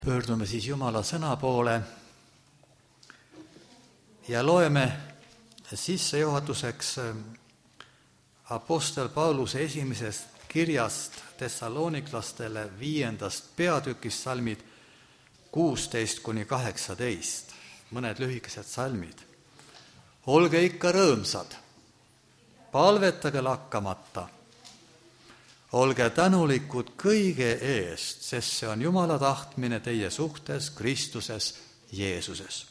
Pöördume siis Jumala sõna poole ja loeme sissejuhatuseks apostel Pauluse esimesest kirjast Thessaloniklastele 5. peatükist salmid 16-18, mõned lühikesed salmid. Olge ikka rõõmsad, palvetage lakkamata, olge tänulikud kõige eest, sest see on Jumala tahtmine teie suhtes Kristuses Jeesuses.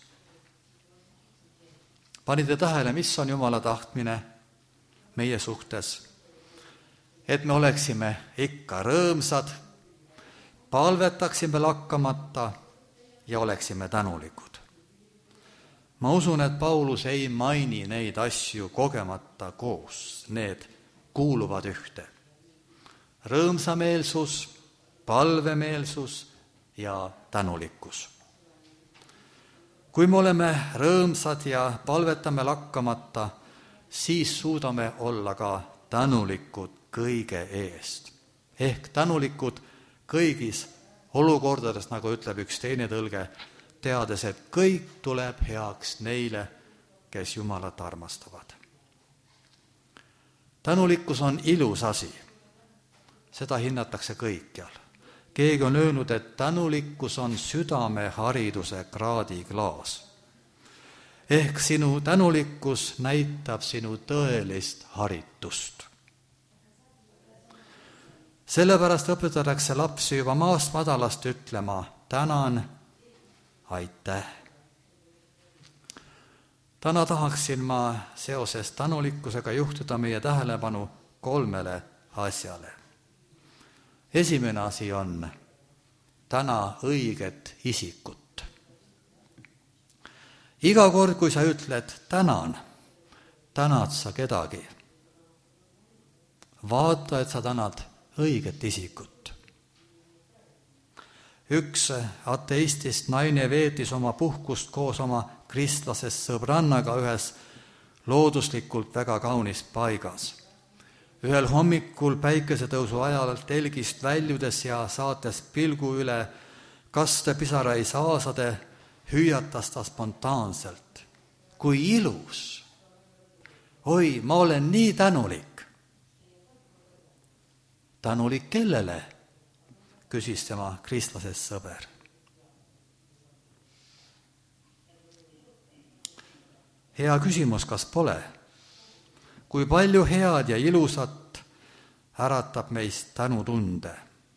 Panite tähele, mis on Jumala tahtmine meie suhtes? Et me oleksime ikka rõõmsad, palvetaksime lakkamata ja oleksime tänulikud. Ma usun, et Paulus ei maini neid asju kogemata koos, need kuuluvad ühte. Rõõmsameelsus, palvemeelsus ja tänulikkus. Kui me oleme rõõmsad ja palvetame lakkamata, siis suudame olla ka tänulikud kõige eest. Ehk tänulikud kõigis olukordades, nagu ütleb üks teine tõlge, teades, et kõik tuleb heaks neile, kes Jumalat armastavad. Tänulikkus on ilus asi. Seda hinnatakse kõikjal. Keegi on öelnud, et tänulikkus on südamehariduse kraadiklaas. Ehk sinu tänulikkus näitab sinu tõelist haritust. Sellepärast õpetatakse lapsi juba maast madalast ütlema tänan, aitäh. Täna tahaksin ma seoses tänulikkusega juhtida meie tähelepanu 3 asjale. Esimene asi on täna õiget isikut. Iga kord, kui sa ütled tänan, tänad sa kedagi. Vaata, et sa tänad õiget isikut. Üks ateistist naine veetis oma puhkust koos oma kristlasest sõbrannaga ühes looduslikult väga kaunis paigas. Ühel hommikul päikesetõusu ajal telgist väljudes ja saates pilgu üle kastepisarai saasade, hüüatas ta spontaanselt. Kui ilus! Oi, ma olen nii tänulik! Tänulik kellele? Küsis tema kristlasest sõber. Hea küsimus, kas pole? Kui palju head ja ilusat äratab meist tänutunde.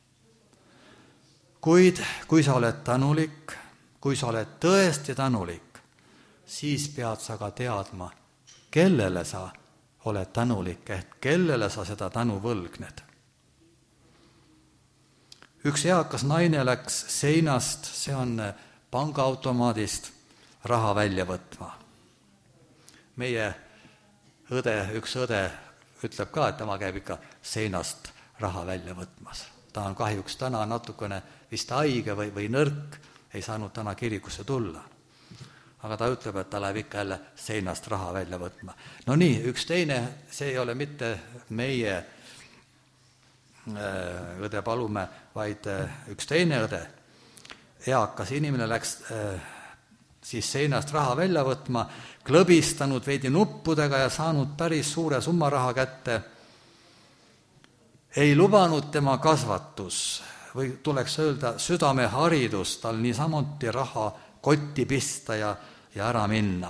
Kuid kui sa oled tänulik, kui sa oled tõesti tänulik, siis pead sa ka teadma, kellele sa oled tänulik, ehk kellele sa seda tänu võlgned. Üks eakas naine läks seinast, see on pangaautomaadist, raha välja võtma. Meie üks õde ütleb ka, et tema käib ikka seinast raha välja võtmas. Ta on kahjuks täna natukene vist haige või nõrk, ei saanud täna kirikusse tulla. Aga ta ütleb, et ta läheb ikka jälle seinast raha välja võtma. No nii, üks teine, see ei ole mitte meie õde Palumäe, vaid üks teine õde. Eakas inimene läks siis seinast raha välja võtma, klõbistanud veidi nuppudega ja saanud päris suure summa raha kätte. Ei lubanud tema kasvatus või tuleks öelda südameharidus tal niisamuti raha kotti pista ja ära minna.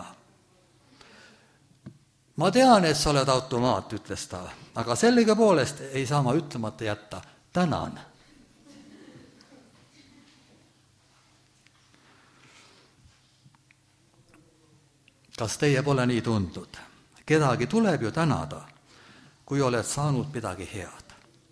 Ma tean, et sa oled automaat, ütles ta, aga sellega poolest ei saa ma ütlemata jätta. Tänan. Kas teie pole nii tundnud? Kedagi tuleb ju tänada, kui oled saanud midagi head.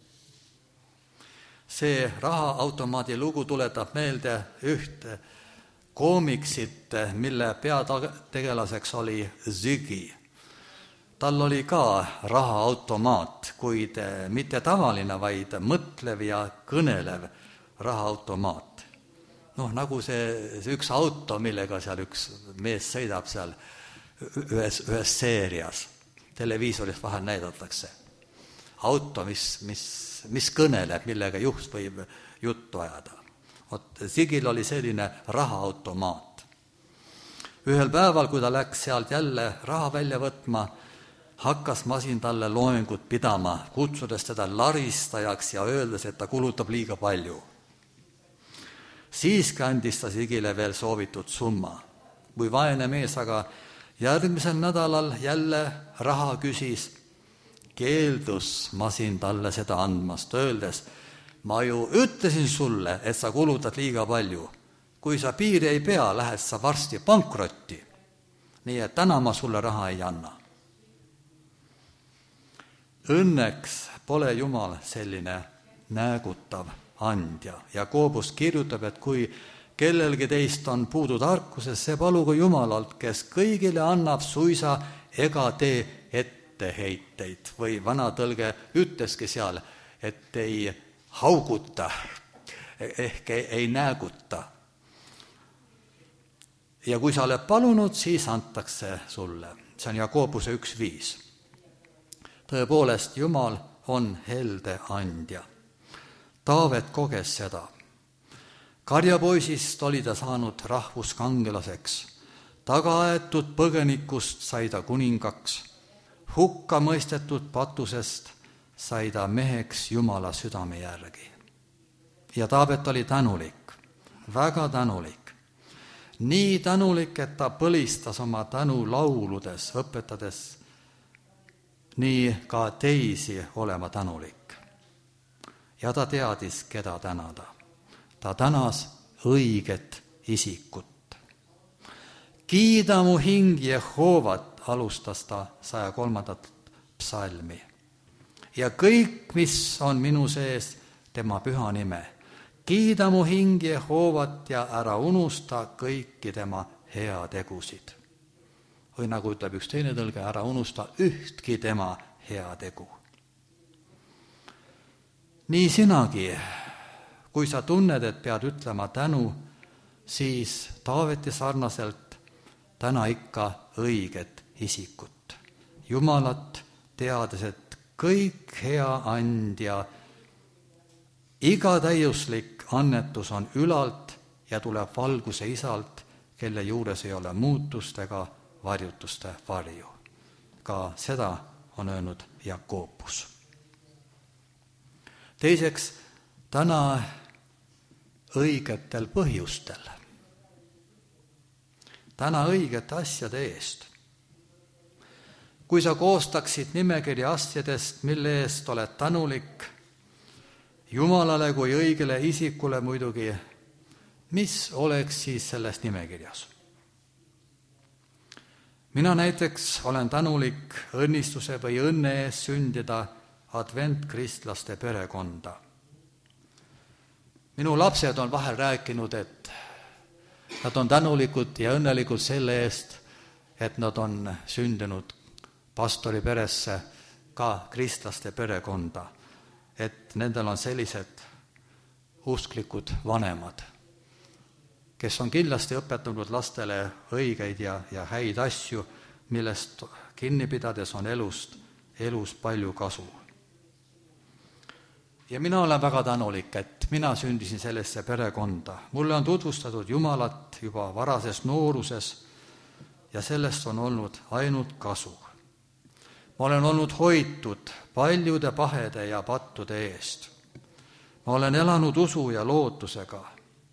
See rahaautomaadi lugu tuletab meelde ühte koomiksit, mille peategelaseks oli Ziggy. Tal oli ka rahaautomaat, kuid mitte tavaline, vaid mõtlev ja kõnelev rahaautomaat. Nagu see üks auto, millega seal üks mees sõidab seal ühes seerias. Televiisoris vahel näidatakse. Auto, mis kõneleb, millega juht võib juttu ajada. Vot Sigil oli selline rahaautomaat. Ühel päeval, kui ta läks sealt jälle raha välja võtma, hakkas masin talle loengut pidama, kutsudes teda laristajaks ja öeldes, et ta kulutab liiga palju. Siiski andis ta Sigile veel soovitud summa. Kui vaene mees aga järgmisel nädalal jälle raha küsis, keeldus masin talle seda andmast, öeldes, ma ju ütlesin sulle, et sa kulutad liiga palju. Kui sa piiri ei pea, lähed sa varsti pankrotti. Nii et täna ma sulle raha ei anna. Õnneks pole Jumal selline näägutav andja. Jakobus kirjutab, et kui kellelgi teist on puudu tarkuses, see palugu Jumalalt, kes kõigile annab suisa ega tee etteheiteid. Või vana tõlge ütleski seal, et ei hauguta ehk ei nääguta. Ja kui sa oled palunud, siis antakse sulle. See on Jakobuse 1:5. Tõepoolest, Jumal on helde andja. Taavet koges seda. Karjapoisist oli ta saanud rahvuskangelaseks. Tagaaetud põgenikust sai ta kuningaks. Hukka mõistetud patusest sai ta meheks Jumala südame järgi. Ja Taavet oli tänulik, väga tänulik. Nii tänulik, et ta põlistas oma tänu lauludes, õpetades nii ka teisi olema tänulik. Ja ta teadis, keda tänada. Ta tänas õiget isikut. Kiida mu hing Jehoovat, alustas ta 103. psalmi. Ja kõik, mis on minu sees, tema püha nime. Kiida mu hing Jehoovat ja ära unusta kõiki tema heategusid. Või nagu ütleb üks teine tõlge, ära unusta ühtki tema heategu. Nii sinagi, kui sa tunned, et pead ütlema tänu, siis Taaveti sarnaselt täna ikka õiget isikut. Jumalat teades, et kõik hea andja, iga täiuslik annetus on ülalt ja tuleb valguse Isalt, kelle juures ei ole muutust ega varjutuste varju. Ka seda on öelnud Jakobus. Teiseks, täna õigetel põhjustel. Täna õigete asjade eest. Kui sa koostaksid nimekirja asjadest, mille eest oled tänulik, Jumalale kui õigele isikule muidugi, mis oleks siis selles nimekirjas? Mina näiteks olen tänulik õnnistuse või õnne eest sündida adventkristlaste perekonda. Minu lapsed on vahel rääkinud, et nad on tänulikud ja õnnelikud selle eest, et nad on sündinud pastori peresse, ka kristlaste perekonda. Et nendel on sellised usklikud vanemad, kes on kindlasti õpetanud lastele õigeid ja häid asju, millest kinni pidades on elus palju kasu. Ja mina olen väga tänulik, et mina sündisin sellesse perekonda. Mulle on tutvustatud Jumalat juba varases nooruses ja sellest on olnud ainult kasu. Ma olen olnud hoitud paljude pahede ja pattude eest. Ma olen elanud usu ja lootusega.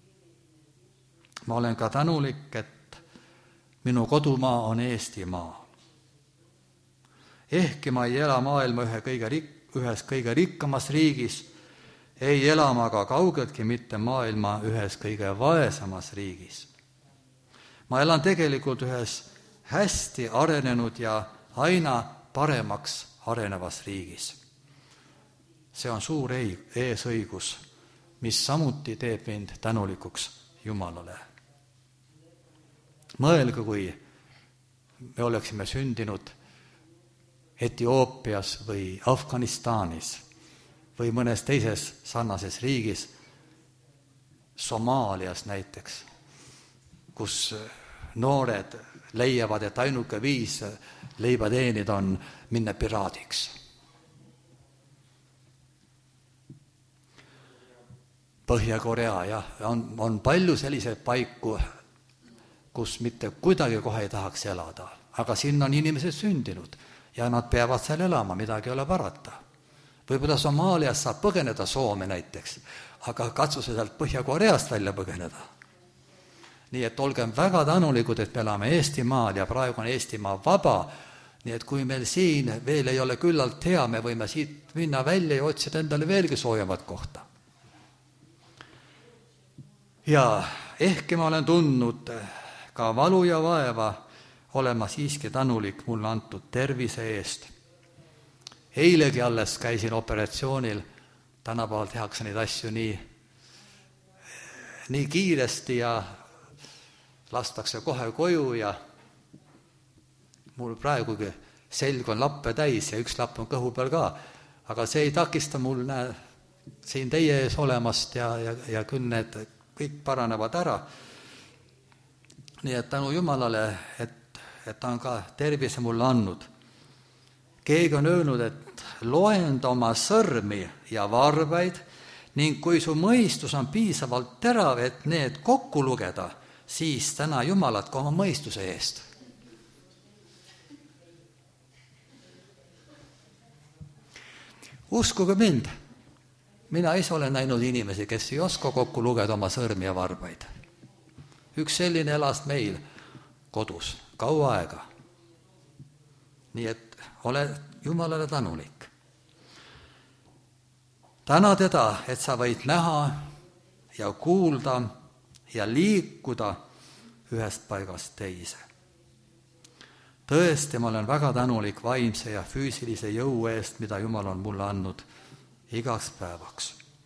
Ma olen ka tänulik, et minu kodumaa on Eestimaa. Ehkki ma ei ela maailma ühes kõige rikkamas riigis, ei ela ma ka kaugeltki mitte maailma ühes kõige vaesemas riigis. Ma elan tegelikult ühes hästi arenenud ja aina paremaks arenevas riigis. See on suur eesõigus, mis samuti teeb mind tänulikuks Jumalale. Mõelge, kui me oleksime sündinud Etioopias või Afganistanis või mõnes teises sarnases riigis, Somaalias näiteks, kus noored leiavad, et ainuke viis leiba teenida on minna piraadiks. Põhja-Korea, jah, on palju selliseid paiku, kus mitte kuidagi kohe ei tahaks elada, aga sinna on inimesed sündinud ja nad peavad seal elama, midagi ei ole parata. Võib-olla Somaalias saab põgeneda Soome näiteks, aga katsu sealt Põhja-Koreast välja põgeneda. Nii et olgem väga tänulikud, et me elame Eestimaal ja praegu on Eestimaa vaba, nii et kui meil siin veel ei ole küllalt hea, me võime siit minna välja ja otsida endale veelgi soojemat kohta. Ja ehkki ma olen tundnud ka valu ja vaeva, olen ma siiski tänulik mulle antud tervise eest. Eilegi alles käisin operatsioonil, tänapäeval tehakse neid asju nii kiiresti ja lastakse kohe koju ja mul praegugi selg on lappe täis ja üks lapp on kõhu peal ka, aga see ei takista mul siin teie ees olemast ja küll need kõik paranevad ära. Nii et tänu Jumalale, et ta on ka tervise mulle andnud. Keegi on öelnud, et loenda oma sõrmi ja varbaid ning kui su mõistus on piisavalt terav, et need kokku lugeda, siis täna Jumalat ka oma mõistuse eest. Uskuge mind, mina ise olen näinud inimesi, kes ei oska kokku lugeda oma sõrmi ja varbaid. Üks selline elas meil kodus kaua aega. Nii et ole Jumalale tänulik. Täna teda, et sa võid näha ja kuulda ja liikuda ühest paigast teise. Tõesti, ma olen väga tänulik vaimse ja füüsilise jõu eest, mida Jumal on mulle andnud igaks päevaks.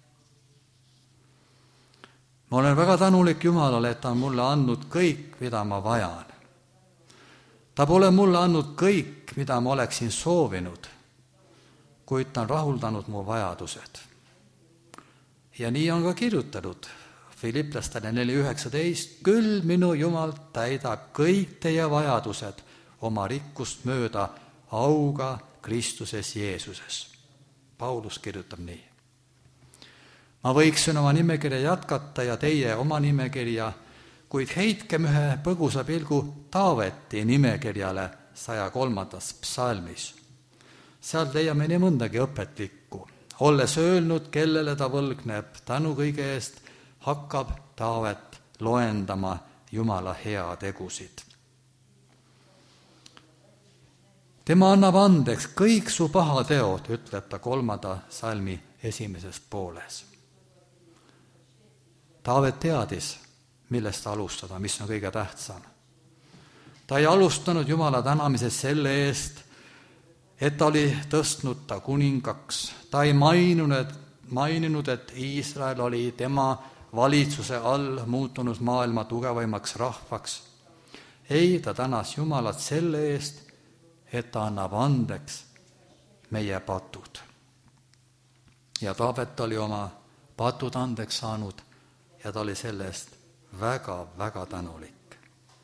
Ma olen väga tänulik Jumalale, et ta on mulle andnud kõik, mida ma vajan. Ta pole mulle andnud kõik, mida ma oleksin soovinud, kuid ta on rahuldanud mu vajadused. Ja nii on ka kirjutanud Filiplastele 4:19, küll minu Jumal täidab kõik teie vajadused oma rikkust mööda auga Kristuses Jeesuses. Paulus kirjutab nii. Ma võiksin oma nimekirja jätkata ja teie oma nimekirja, kuid heitkem ühe põgusa pilgu Taaveti nimekirjale 103. psalmis. Seal leiame nii mõndagi õpetlikku. Olles öelnud, kellele ta võlgneb tänu kõige eest, hakkab Taavet loendama Jumala hea tegusid. Tema annab andeks kõik su pahateod, ütleb ta 3. psalmi 1. pooles. Taavet teadis, millest alustada, mis on kõige tähtsam. Ta ei alustanud Jumala tänamisest selle eest, et ta oli tõstnud ta kuningaks. Ta ei maininud, et Iisrael oli tema valitsuse all muutunud maailma tugevaimaks rahvaks. Ei, ta tänas Jumalat selle eest, et ta annab andeks meie patud. Ja Taavet oli oma patud andeks saanud ja ta oli selle eest väga, väga tänulik.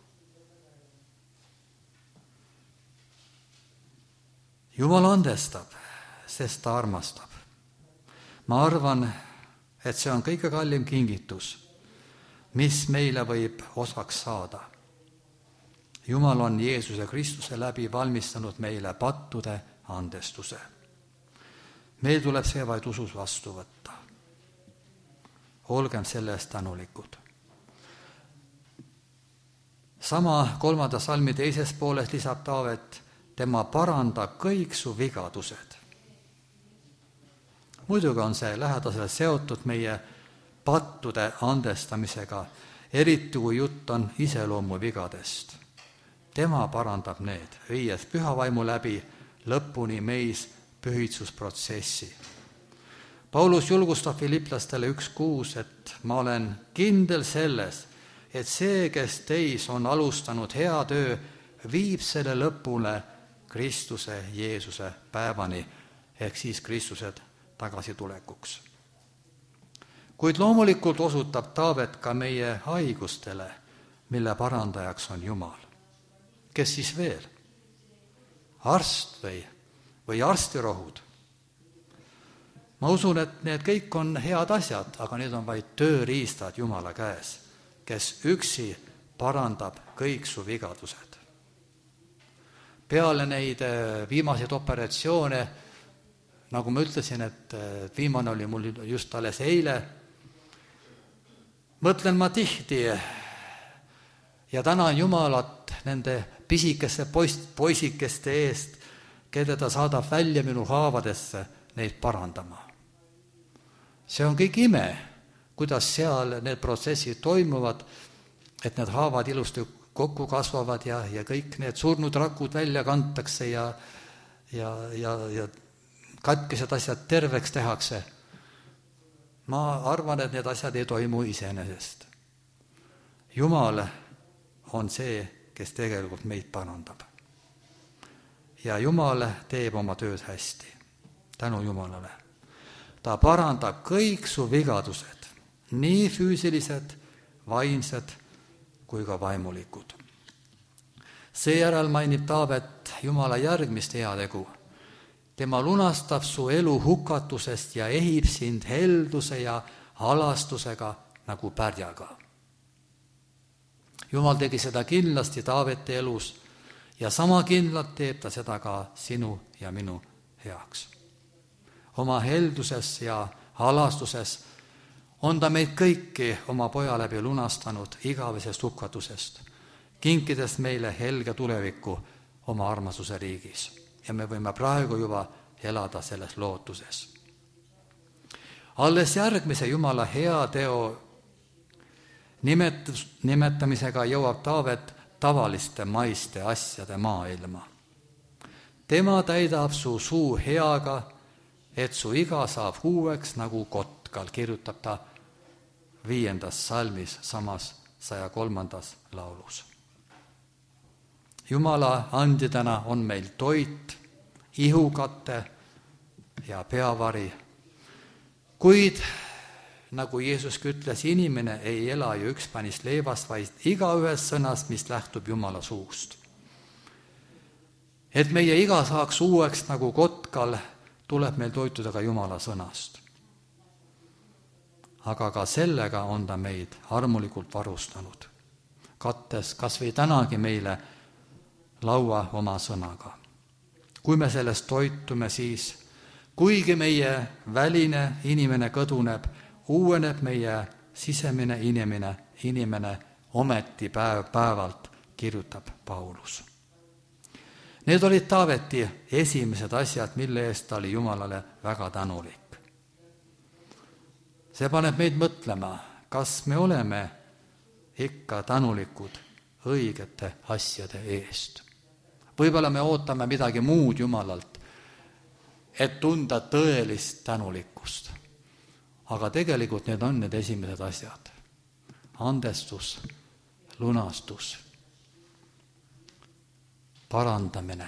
Jumal andestab, sest ta armastab. Ma arvan, et see on kõige kallim kingitus, mis meile võib osaks saada. Jumal on Jeesuse Kristuse läbi valmistanud meile pattude andestuse. Meil tuleb see vaid usus vastu võtta. Olgem selle eest tänulikud. Sama 3. psalmi 2. pooles lisab Taavet, tema parandab kõik su vigadused. Muidugi on see lähedaselt seotud meie pattude andestamisega, eriti kui jutt on iseloomu vigadest. Tema parandab need, viies pühavaimu läbi lõpuni meis pühitsusprotsessi. Paulus julgustab Filiplastele 1:6, et ma olen kindel selles, et see, kes teis on alustanud hea töö, viib selle lõpule Kristuse Jeesuse päevani, ehk siis Kristuse tagasitulekuks. Kuid loomulikult osutab Taavet ka meie haigustele, mille parandajaks on Jumal. Kes siis veel? Arst või arstirohud? Ma usun, et need kõik on head asjad, aga need on vaid tööriistad Jumala käes, kes üksi parandab kõik su vigadused. Peale neid viimaseid operatsioone, nagu ma ütlesin, et viimane oli mul just alles eile, mõtlen ma tihti ja tänan Jumalat nende pisikeste poisikeste eest, kelle ta saadab välja minu haavadesse neid parandama. See on kõik ime, kuidas seal need protsessid toimuvad, et need haavad ilusti kokku kasvavad ja kõik need surnud rakud välja kantakse ja katkesed asjad terveks tehakse. Ma arvan, et need asjad ei toimu iseenesest. Jumal on see, kes tegelikult meid parandab. Ja Jumal teeb oma tööd hästi. Tänu Jumalale. Ta parandab kõik su vigadused, nii füüsilised, vaimsed kui ka vaimulikud. Seejärel mainib Taavet Jumala järgmist heategu. Tema lunastab su elu hukatusest ja ehib sind helduse ja halastusega nagu pärjaga. Jumal tegi seda kindlasti Taaveti elus ja sama kindlalt teeb ta seda ka sinu ja minu heaks. Oma helduses ja halastuses on ta meid kõiki oma poja läbi lunastanud igavesest hukatusest, kinkides meile helge tulevikku oma armasuse riigis. Ja me võime praegu juba elada selles lootuses. Alles järgmise Jumala hea teo nimetamisega jõuab Taavet tavaliste maiste asjade maailma. Tema täidab su suu heaga, et su iga saab uueks nagu kotkal, kirjutab ta 5. salmis, samas 103. laulus. Jumala andidena on meil toit, ihukate ja peavari, kuid nagu Jeesuski ütles, inimene ei ela ju ükspänis leivast, vaid igaühest sõnast, mis lähtub Jumala suust. Et meie iga saaks uueks nagu kotkal, tuleb meil toituda ka Jumala sõnast. Aga ka sellega on ta meid armulikult varustanud, kattes kas või tänagi meile laua oma sõnaga. Kui me sellest toitume, siis kuigi meie väline inimene kõduneb, uueneb meie sisemine inimene ometi päevalt, kirjutab Paulus. Need olid Taaveti esimesed asjad, mille eest ta oli Jumalale väga tänulik. See paneb meid mõtlema, kas me oleme ikka tänulikud õigete asjade eest. Võib-olla me ootame midagi muud Jumalalt, et tunda tõelist tänulikkust. Aga tegelikult need on need esimesed asjad. Andestus, lunastus, parandamine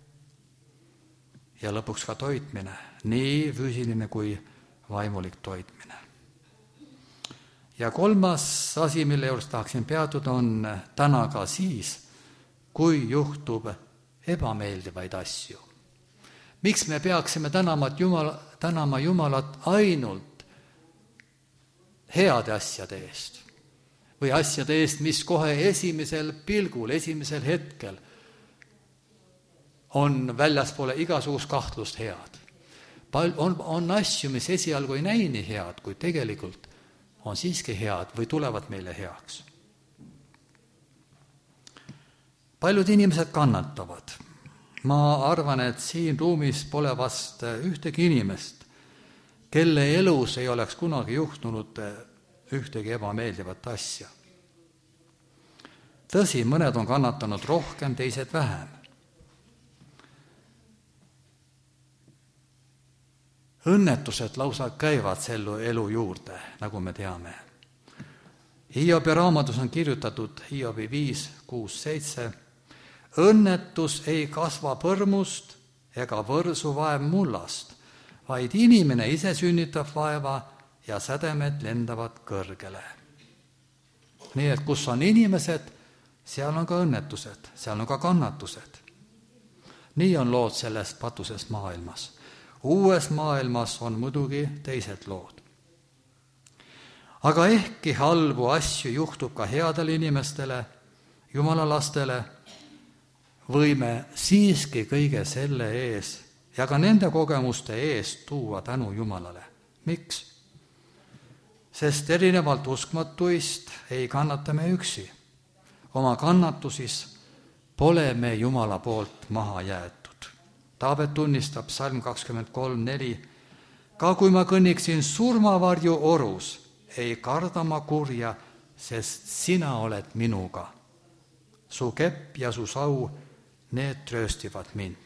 ja lõpuks ka toitmine, nii füüsiline kui vaimulik toitmine. Ja kolmas asi, mille juures tahaksin peatuda, on täna ka siis, kui juhtub ebameeldivaid asju. Miks me peaksime tänama Jumalat ainult heade asjade eest või asjade eest, mis kohe esimesel pilgul, esimesel hetkel on väljaspoole igasugust kahtlust head. On asju, mis esialgu ei näi nii head, kui tegelikult on siiski head või tulevad meile heaks. Paljud inimesed kannatavad. Ma arvan, et siin ruumis pole vast ühtegi inimest, kelle elus ei oleks kunagi juhtunud ühtegi ebameeldivat asja. Tõsi, mõned on kannatanud rohkem, teised vähem. Õnnetused lausa käivad selle elu juurde, nagu me teame. Hiobi raamatus on kirjutatud Hiobi 5, 6, 7. Õnnetus ei kasva põrmust ega võrsu vaev mullast, vaid inimene ise sünnitab vaeva ja sädemed lendavad kõrgele. Nii et kus on inimesed, seal on ka õnnetused, seal on ka kannatused. Nii on lood selles patuses maailmas. Uues maailmas on muidugi teised lood. Aga ehkki halbu asju juhtub ka headele inimestele, Jumala lastele, võime siiski kõige selle ees ja ka nende kogemuste eest tuua tänu Jumalale. Miks? Sest erinevalt uskmatuist ei kannata me üksi. Oma kannatusis pole me Jumala poolt maha jäetud. Taabet tunnistab Psalm 23:4. Ka kui ma kõnniksin surmavarju orus, ei karda ma kurja, sest sina oled minuga. Su kepp ja su sau, need trööstivad mind.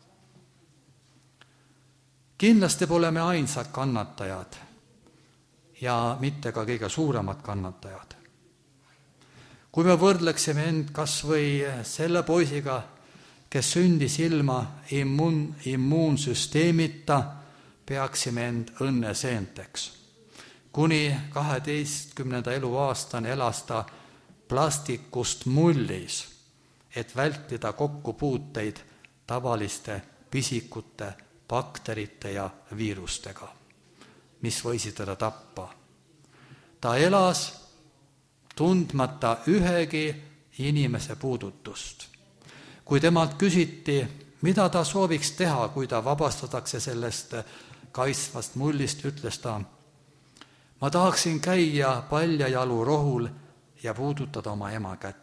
Kindlasti pole me ainsad kannatajad ja mitte ka kõige suuremad kannatajad. Kui me võrdleksime end kas või selle poisiga, kes sündis ilma immuunsüsteemita, peaksime end õnneseenteks. Kuni 12. eluaastani elas ta plastikust mullis, et vältida kokkupuuteid tavaliste pisikute, bakterite ja viirustega, mis võisid teda tappa. Ta elas tundmata ühegi inimese puudutust. Kui temalt küsiti, mida ta sooviks teha, kui ta vabastatakse sellest kaitsvast mullist, ütles ta, ma tahaksin käia paljajalu rohul ja puudutada oma ema kätt.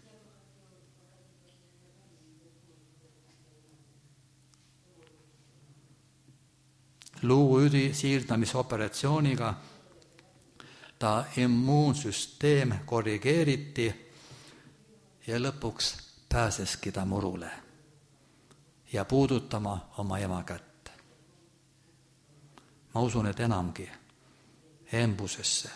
Luuüdi siirdamisoperatsiooniga ta immuunsüsteem korrigeeriti ja lõpuks pääseski ta murule ja puudutama oma ema kätt. Ma usun, et enamgi embusesse.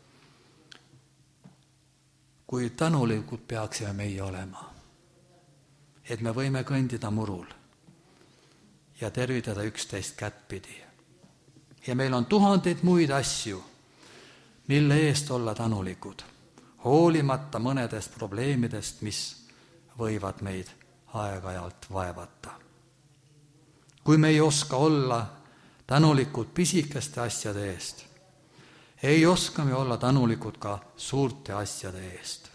Kui tänulikud peaksime meie olema, et me võime kõndida murul ja tervitada üksteist kättpidi. Ja meil on tuhandeid muid asju, mille eest olla tänulikud, hoolimata mõnedest probleemidest, mis võivad meid aeg-ajalt vaevata. Kui me ei oska olla tänulikud pisikeste asjade eest, ei oska me olla tänulikud ka suurte asjade eest.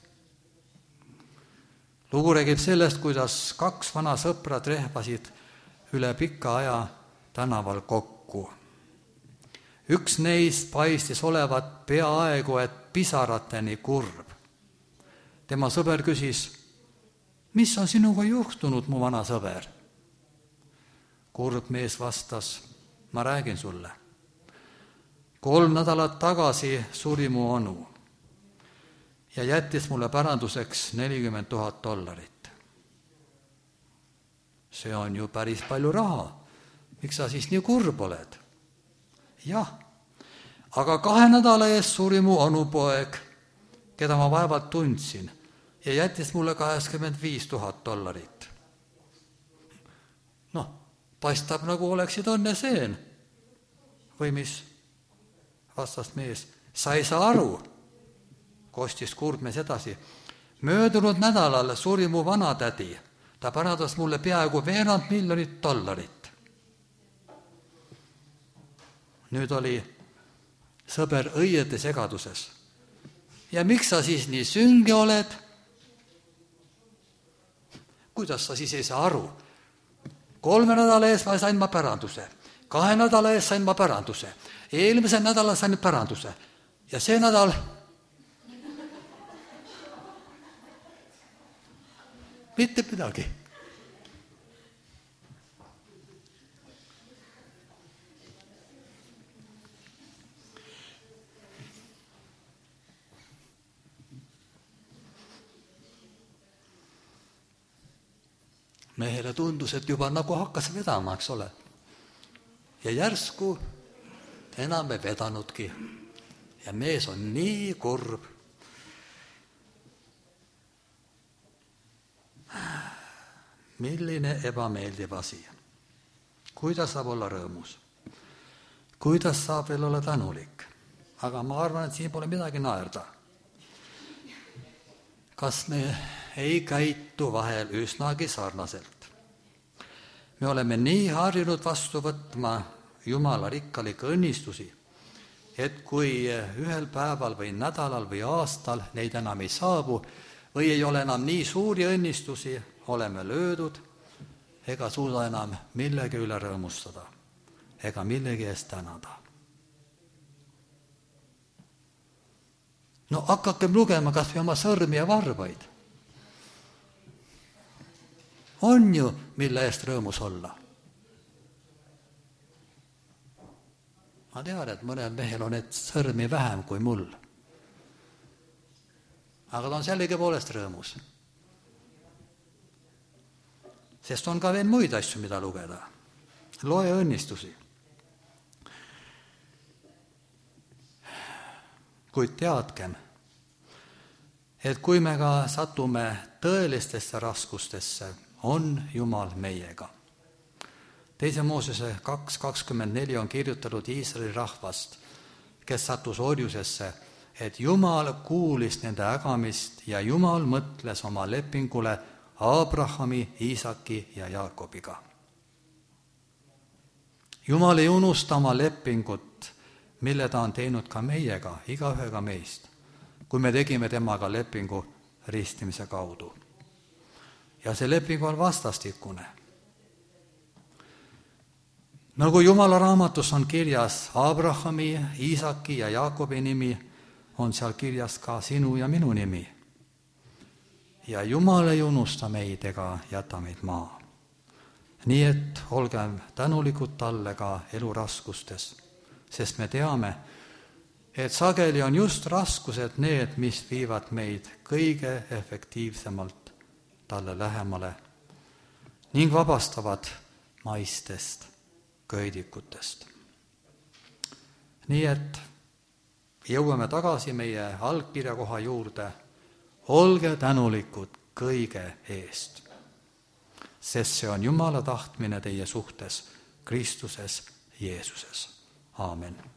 Lugu räägib sellest, kuidas 2 vana sõpra trehvasid üle pika aja tänaval kokku. Üks neist paistis olevat peaaegu et pisarateni kurb. Tema sõber küsis, mis on sinuga juhtunud, mu vana sõber? Kurb mees vastas, ma räägin sulle. 3 nädalat tagasi suri mu onu ja jättis mulle päranduseks $40,000. See on ju päris palju raha. Miks sa siis nii kurb oled? Jah, aga 2 nädala eest suri mu onupoeg, keda ma vaevalt tundsin, ja jättis mulle $85,000. Noh, paistab nagu oleksid õnneseen. Või mis? Vastas mees, sa ei saa aru, kostis kurb mees edasi. Möödunud nädalal suri mu vanatädi, ta pärandas mulle peaaegu $250,000. Nüüd oli sõber õieti segaduses. Ja miks sa siis nii sünge oled? Kuidas sa siis ei saa aru? 3 nädala ees sain ma päranduse, 2 nädala ees sain ma päranduse, eelmisel nädalal sain päranduse ja see nädal mitte midagi. Mehele tundus, et juba nagu hakkas vedama, eks ole. Ja järsku enam ei vedanudki. Ja mees on nii kurb. Milline ebameeldiv asi. Kuidas saab olla rõõmus? Kuidas saab veel olla tänulik? Aga ma arvan, et siin pole midagi naerda. Kas me ei käitu vahel üsnagi sarnaselt? me oleme nii harjunud vastu võtma Jumala rikkalikke õnnistusi, et kui ühel päeval või nädalal või aastal neid enam ei saabu või ei ole enam nii suuri õnnistusi, oleme löödud ega suuda enam millegi üle rõõmustada ega millegi eest tänada. No hakakem lugema kas või oma sõrmi ja varbaid. On ju, mille eest rõõmus olla. Ma tean, et mõnel mehel on neid sõrmi vähem kui mul. Aga ta on sellegipoolest rõõmus. Sest on ka veel muid asju, mida lugeda. Loe õnnistusi. Kuid teadkem, et kui me ka satume tõelistesse raskustesse, on Jumal meiega. 2. Moosese 2.24 on kirjutatud Iisraeli rahvast, kes sattus orjusesse, et Jumal kuulis nende ägamist ja Jumal mõtles oma lepingule Abrahami, Iisaki ja Jaakobiga. Jumal ei unusta oma lepingut, mille ta on teinud ka meiega, igaühega meist, kui me tegime temaga lepingu ristimise kaudu. Ja see leping on vastastikune. Nagu Jumala raamatus on kirjas Abrahami, Iisaki ja Jaakobi nimi, on seal kirjas ka sinu ja minu nimi. Ja Jumal ei unusta meid ega jäta meid maa. Nii et olgem tänulikud talle ka eluraskustes, sest me teame, et sageli on just raskused need, mis viivad meid kõige efektiivsemalt talle lähemale ning vabastavad maistest köidikutest. Nii et jõuame tagasi meie algkirjakoha juurde, olge tänulikud kõige eest, sest see on Jumala tahtmine teie suhtes Kristuses Jeesuses. Aamen.